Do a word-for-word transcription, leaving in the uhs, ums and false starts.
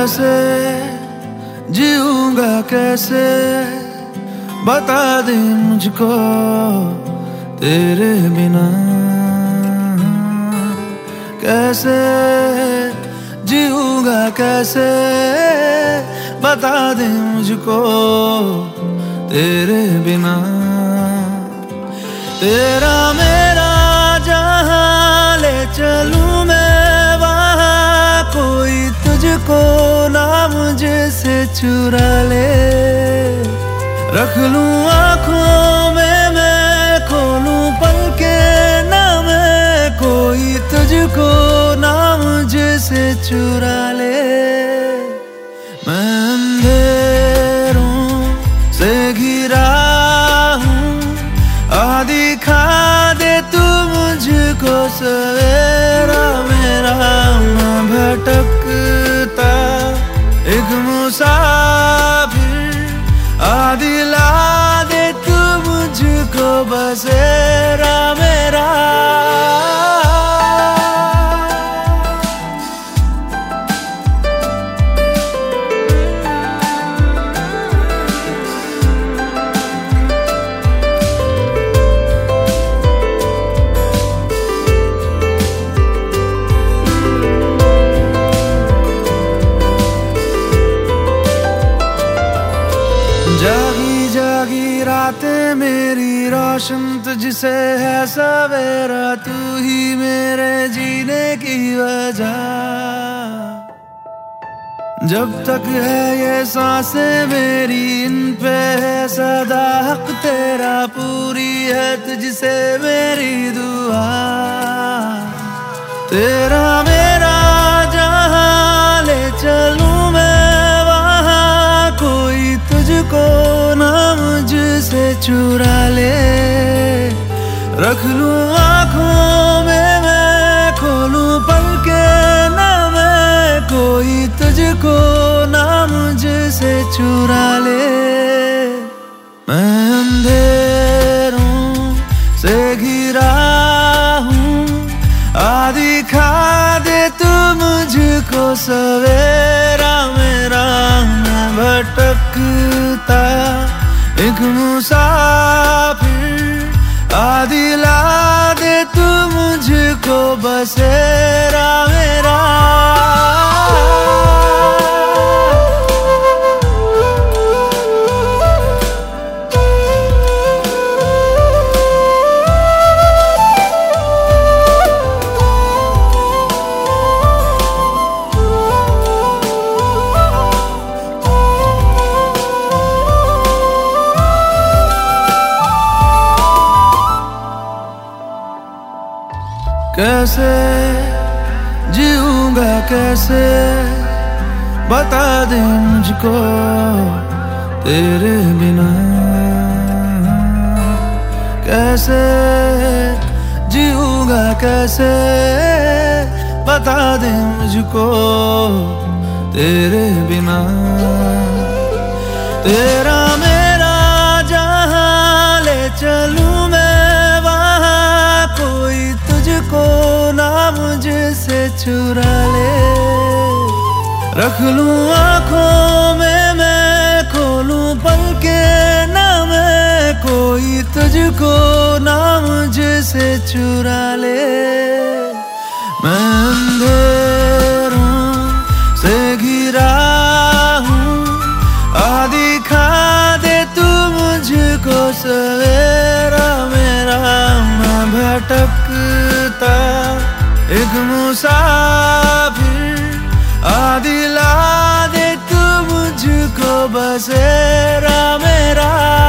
कैसे जीऊंगा कैसे, बता दे मुझको तेरे बिना। कैसे जीऊंगा कैसे, बता दे मुझको तेरे बिना। तेरा मेरा जहां ले चलूं मैं वहां, कोई तुझको ना मुझसे चुरा ले। रख लूं आँखों में मैं खोलूं पलकें ना मैं, कोई तुझको ना मुझसे चुरा ले। मैं अंधेरों से घिरा हूँ, आ दिखा दे तू मुझको सवेरा मेरा। मैं भटकता एक मुसाफिर, आ दिला दे तू मुझको बसेरा मेरा। जागी जागी रातें मेरी रोशन तुझसे है सवेरा, तू ही मेरे जीने की वजह। जब तक है ये सांसें मेरी इन पे है सदा हक तेरा, पूरी है तुझसे मेरी दुआ। तेरा मेरा जहां ले चलूं मैं वहां, कोई तुझको ना मुझसे चुरा ले। रख लूं आँखों में मैं खोलूं पलकें ना मैं, कोई तुझको ना मुझसे चुरा ले। मैं अंधेरों से घिरा हूँ, आ दिखा दे तू मुझको सवेरा मेरा। मैं भटकता एक मुसाफिर, आ दिला दे तू मुझको बसेरा मेरा। कैसे जीऊंगा कैसे, बता दे मुझको तेरे बिना। कैसे जीऊंगा कैसे, बता दे मुझको तेरे बिना। तेरा मेरा जहां ले चलूं मैं वहां, कोई तुझको ना मुझसे चुरा ले। रख लूं आँखों में मैं खोलूं पलकें ना मैं, कोई तुझको ना मुझसे चुरा ले। मैं अंधेरों से घिरा हूँ, आ दिखा दे तू मुझको सवेरा मेरा। मैं भटकता एक मुसाफिर, आ दिला दे तू मुझको बसेरा मेरा।